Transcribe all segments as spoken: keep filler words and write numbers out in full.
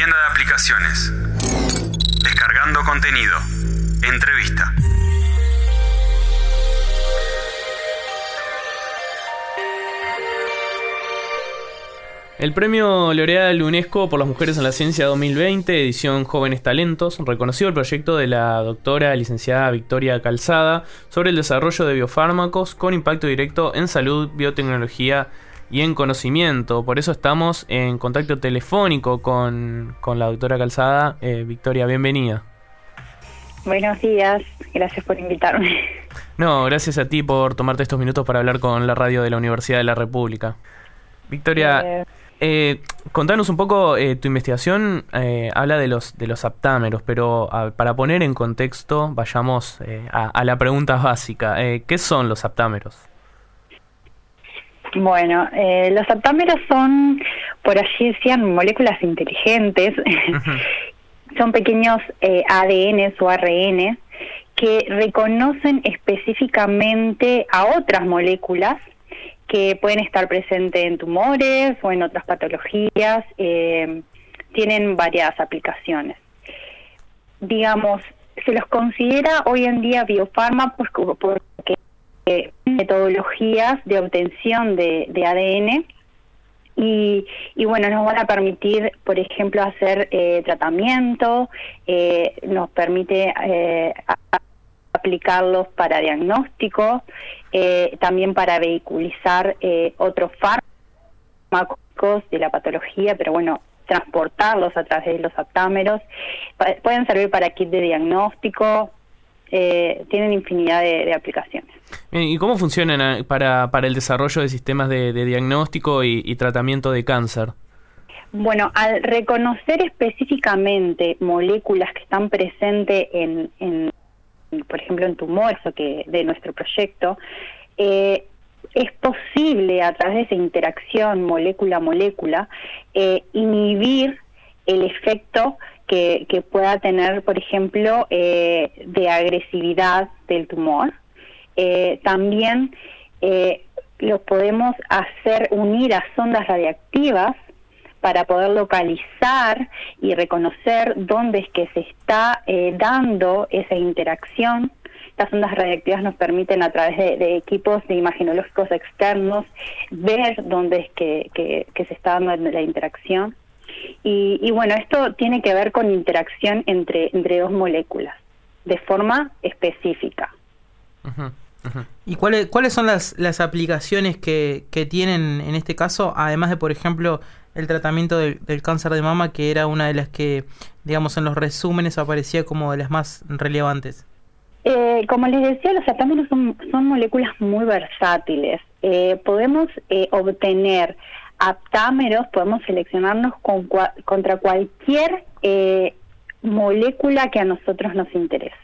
Tienda de aplicaciones. Descargando contenido. Entrevista. El premio L'Oréal UNESCO por las mujeres en la ciencia dos mil veinte, edición Jóvenes Talentos, reconoció el proyecto de la doctora licenciada Victoria Calzada sobre el desarrollo de biofármacos con impacto directo en salud, biotecnología y en conocimiento. Por eso estamos en contacto telefónico con, con la doctora Calzada. Eh, Victoria, bienvenida. Buenos días, gracias por invitarme. No, gracias a ti por tomarte estos minutos para hablar con la radio de la Universidad de la República. Victoria, eh... Eh, contanos un poco, eh, tu investigación eh, habla de los de los aptámeros, pero a, para poner en contexto, vayamos eh, a, a la pregunta básica. Eh, ¿Qué son los aptámeros? Bueno, eh, los aptámeros son, por allí decían, moléculas inteligentes. Uh-huh. Son pequeños eh, A D Ns o A R Ns que reconocen específicamente a otras moléculas que pueden estar presentes en tumores o en otras patologías, eh, tienen varias aplicaciones. Digamos, se los considera hoy en día biofármacos porque eh, metodologías de obtención de, de A D N y, y bueno, nos van a permitir, por ejemplo, hacer eh, tratamiento, eh, nos permite eh, aplicarlos para diagnóstico, eh, también para vehiculizar eh, otros fármacos de la patología, pero bueno, transportarlos a través de los aptámeros. Pa- pueden servir para kit de diagnóstico, eh, tienen infinidad de, de aplicaciones. ¿Y cómo funcionan para, para el desarrollo de sistemas de, de diagnóstico y, y tratamiento de cáncer? Bueno, al reconocer específicamente moléculas que están presentes en, en por ejemplo, en tumores o que de nuestro proyecto, eh, es posible a través de esa interacción molécula-molécula eh, inhibir el efecto que, que pueda tener, por ejemplo, eh, de agresividad del tumor. Eh, también eh, lo podemos hacer unir a sondas radiactivas para poder localizar y reconocer dónde es que se está eh, dando esa interacción. Estas ondas radiactivas nos permiten, a través de, de equipos de imagenológicos externos, ver dónde es que, que, que se está dando la interacción. Y, y bueno, esto tiene que ver con interacción entre, entre dos moléculas, de forma específica. Uh-huh, uh-huh. ¿Y cuáles cuáles son las, las aplicaciones que, que tienen en este caso, además de, por ejemplo, el tratamiento del, del cáncer de mama, que era una de las que, digamos, en los resúmenes aparecía como de las más relevantes? Eh, como les decía, los aptámeros son, son moléculas muy versátiles. Eh, podemos eh, obtener aptámeros, podemos seleccionarnos con cua- contra cualquier eh, molécula que a nosotros nos interese.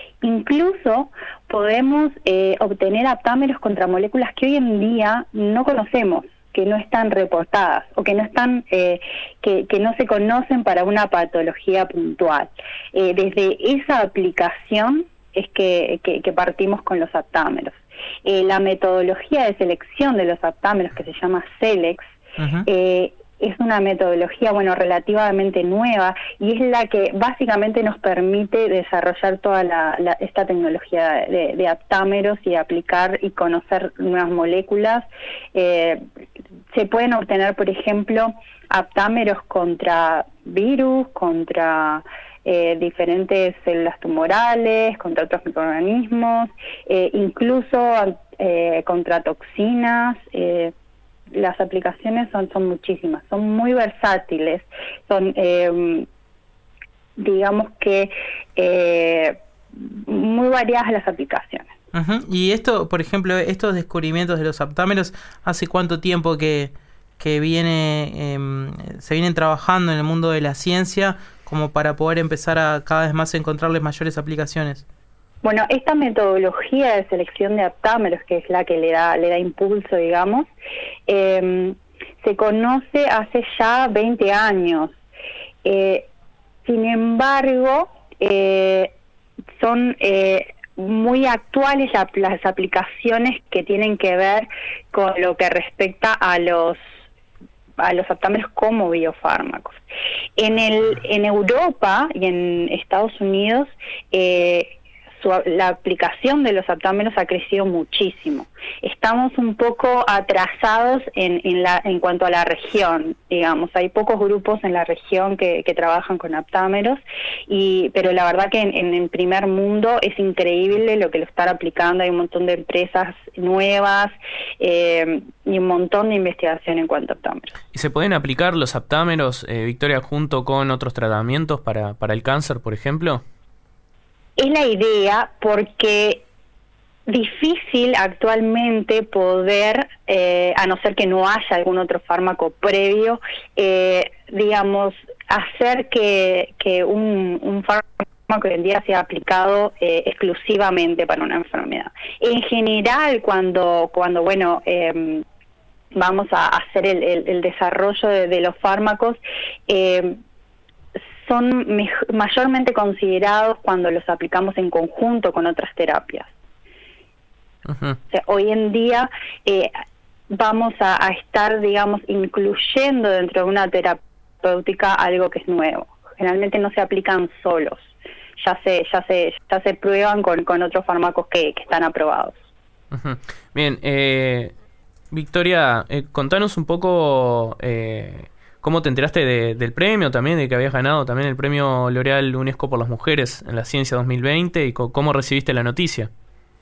Incluso podemos eh, obtener aptámeros contra moléculas que hoy en día no conocemos, que no están reportadas o que no están eh, que, que no se conocen para una patología puntual. Eh, desde esa aplicación es que, que, que partimos con los aptámeros. Eh, la metodología de selección de los aptámeros, que se llama SELEX, uh-huh. eh, es una metodología, bueno, relativamente nueva y es la que básicamente nos permite desarrollar toda la, la, esta tecnología de, de aptámeros y aplicar y conocer nuevas moléculas. Eh, se pueden obtener, por ejemplo, aptámeros contra virus, contra eh, diferentes células tumorales, contra otros microorganismos, eh, incluso eh, contra toxinas. Eh, Las aplicaciones son son muchísimas, son muy versátiles, son, eh, digamos que, eh, muy variadas las aplicaciones. Uh-huh. Y esto, por ejemplo, estos descubrimientos de los aptámeros, ¿hace cuánto tiempo que, que viene eh, se vienen trabajando en el mundo de la ciencia como para poder empezar a cada vez más encontrarles mayores aplicaciones? Bueno, esta metodología de selección de aptámeros, que es la que le da le da impulso, digamos, eh, se conoce hace ya veinte años. Eh, sin embargo, eh, son eh, muy actuales la, las aplicaciones que tienen que ver con lo que respecta a los a los aptámeros como biofármacos. En el en Europa y en Estados Unidos eh, Su, la aplicación de los aptámeros ha crecido muchísimo. Estamos un poco atrasados en, en, la, en cuanto a la región, digamos. Hay pocos grupos en la región que, que trabajan con aptámeros, y, pero la verdad que en, en el primer mundo es increíble lo que lo están aplicando. Hay un montón de empresas nuevas eh, y un montón de investigación en cuanto a aptámeros. ¿Y se pueden aplicar los aptámeros, eh, Victoria, junto con otros tratamientos para, para el cáncer, por ejemplo? Es la idea, porque difícil actualmente poder, eh, a no ser que no haya algún otro fármaco previo, eh, digamos, hacer que, que un, un fármaco hoy en día sea aplicado eh, exclusivamente para una enfermedad. En general, cuando, cuando bueno, eh, vamos a hacer el, el, el desarrollo de, de los fármacos, eh, son mayormente considerados cuando los aplicamos en conjunto con otras terapias. Uh-huh. O sea, hoy en día eh, vamos a, a estar, digamos, incluyendo dentro de una terapéutica algo que es nuevo. Generalmente no se aplican solos, ya se ya se ya se prueban con, con otros fármacos que, que están aprobados. Uh-huh. Bien, eh, Victoria, eh, contanos un poco... Eh, ¿Cómo te enteraste de, del premio también, de que habías ganado también el premio L'Oréal UNESCO por las mujeres en la ciencia dos mil veinte, y co- cómo recibiste la noticia?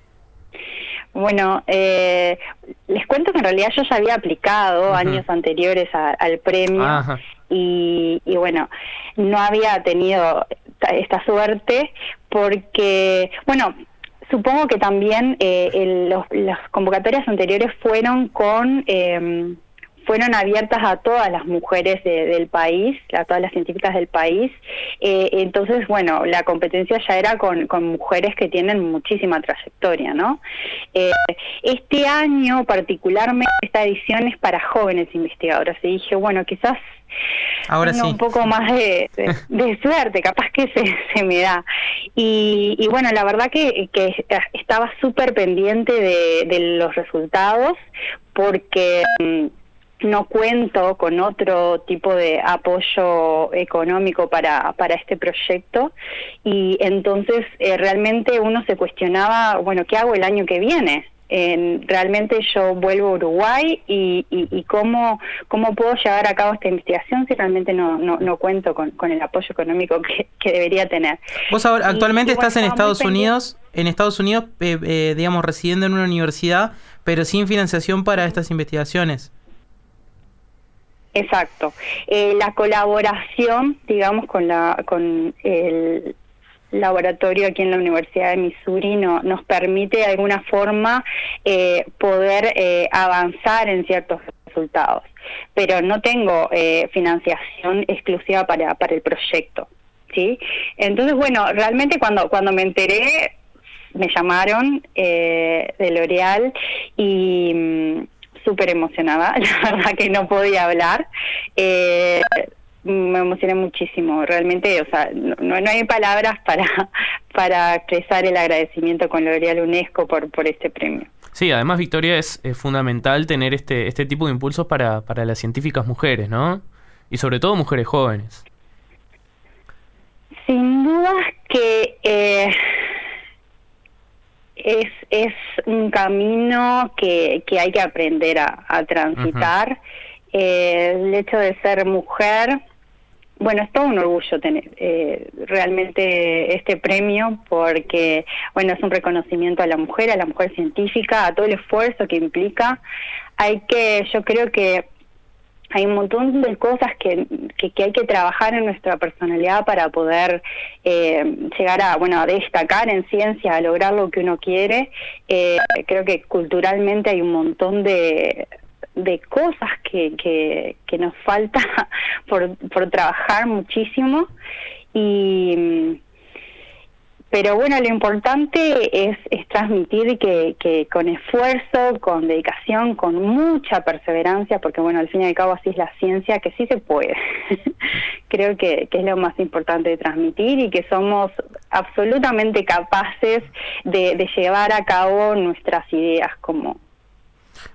Bueno, eh, les cuento que en realidad yo ya había aplicado uh-huh. años anteriores a, al premio y, y bueno, no había tenido esta suerte porque, bueno, supongo que también eh, el, los, las convocatorias anteriores fueron con... Eh, fueron abiertas a todas las mujeres de, del país, a todas las científicas del país. Eh, entonces, bueno, la competencia ya era con, con mujeres que tienen muchísima trayectoria, ¿no? Eh, este año, particularmente, esta edición es para jóvenes investigadoras. Y dije, bueno, quizás ahora tengo sí. un poco más de, de, de suerte, capaz que se, se me da. Y, y bueno, la verdad que, que estaba súper pendiente de, de los resultados, porque... no cuento con otro tipo de apoyo económico para, para este proyecto, y entonces eh, realmente uno se cuestionaba, bueno, ¿qué hago el año que viene? Eh, realmente yo vuelvo a Uruguay y, y, y cómo, cómo puedo llevar a cabo esta investigación si realmente no, no, no cuento con, con el apoyo económico que, que debería tener. Vos ahora, actualmente y, y bueno, estás en Estados Unidos, en Estados Unidos, eh, eh, digamos, residiendo en una universidad, pero sin financiación para estas investigaciones. Exacto. Eh, la colaboración, digamos, con la con el laboratorio aquí en la Universidad de Missouri no, nos permite de alguna forma eh, poder eh, avanzar en ciertos resultados, pero no tengo eh, financiación exclusiva para, para el proyecto, ¿sí? Entonces, bueno, realmente cuando cuando me enteré, me llamaron eh, de L'Oréal y... súper emocionada, la verdad que no podía hablar, eh, me emocioné muchísimo, realmente, o sea, no, no hay palabras para para expresar el agradecimiento con L'Oréal UNESCO por por este premio. Sí, además, Victoria, es, es fundamental tener este este tipo de impulsos para, para las científicas mujeres, ¿no? Y sobre todo mujeres jóvenes. Sin duda que... Eh, Es, es un camino que, que hay que aprender a, a transitar. Uh-huh. Eh, el hecho de ser mujer, bueno, es todo un orgullo tener eh, realmente este premio, porque, bueno, es un reconocimiento a la mujer, a la mujer científica, a todo el esfuerzo que implica. Hay que, yo creo que hay un montón de cosas que, que, que hay que trabajar en nuestra personalidad para poder eh, llegar a, bueno, a destacar en ciencia, a lograr lo que uno quiere. Eh, creo que culturalmente hay un montón de, de cosas que, que, que nos falta por, por trabajar muchísimo. Y... Pero bueno, lo importante es, es transmitir que, que con esfuerzo, con dedicación, con mucha perseverancia, porque bueno, al fin y al cabo así es la ciencia, que sí se puede. Creo que, que es lo más importante de transmitir, y que somos absolutamente capaces de, de llevar a cabo nuestras ideas como...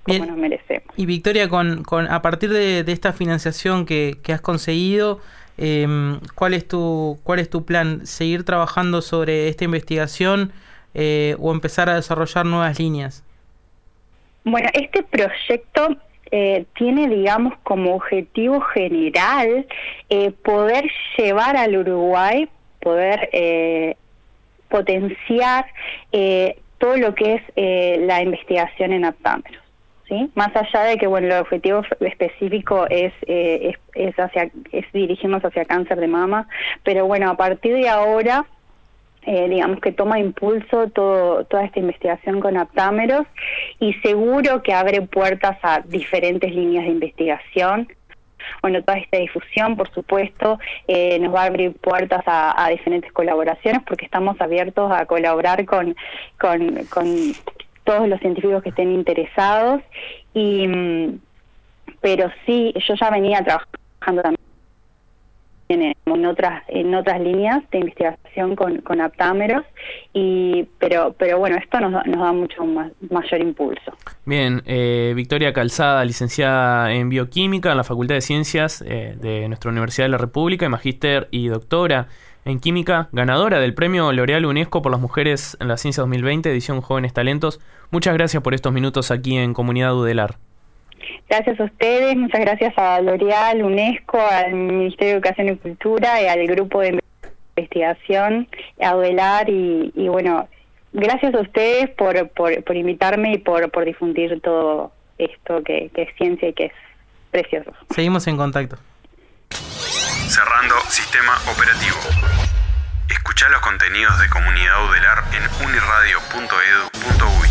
como Bien. nos merecemos. Y Victoria, con, con a partir de, de esta financiación que, que has conseguido, eh, ¿cuál es tu cuál es tu plan? ¿Seguir trabajando sobre esta investigación eh, o empezar a desarrollar nuevas líneas? Bueno, este proyecto eh, tiene, digamos, como objetivo general eh, poder llevar al Uruguay, poder eh, potenciar eh, todo lo que es eh, la investigación en aptámeros, ¿sí? Más allá de que, bueno, el objetivo específico es, eh, es, es, hacia, es dirigirnos hacia cáncer de mama, pero bueno, a partir de ahora, eh, digamos que toma impulso todo, toda esta investigación con aptámeros y seguro que abre puertas a diferentes líneas de investigación. Bueno, toda esta difusión, por supuesto, eh, nos va a abrir puertas a, a diferentes colaboraciones porque estamos abiertos a colaborar con, con, con todos los científicos que estén interesados. Y, pero sí, yo ya venía trabajando también en, en otras en otras líneas de investigación con, con aptámeros, y pero pero bueno, esto nos da, nos da mucho más, mayor impulso. Bien, eh, Victoria Calzada, licenciada en Bioquímica en la Facultad de Ciencias eh, de nuestra Universidad de la República, y magíster y doctora en Química, ganadora del Premio L'Oréal UNESCO por las Mujeres en la Ciencia dos mil veinte, edición Jóvenes Talentos. Muchas gracias por estos minutos aquí en Comunidad Udelar. Gracias a ustedes, muchas gracias a L'Oréal, UNESCO, al Ministerio de Educación y Cultura y al grupo de investigación, a Udelar, y, y bueno, gracias a ustedes por, por, por invitarme y por, por difundir todo esto que, que es ciencia y que es precioso. Seguimos en contacto. Cerrando sistema operativo. Escuchá los contenidos de Comunidad Udelar en uniradio punto edu punto uy.